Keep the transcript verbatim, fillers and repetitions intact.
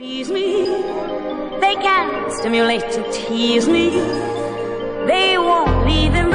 Please me. They can stimulate to tease me. They won't leave him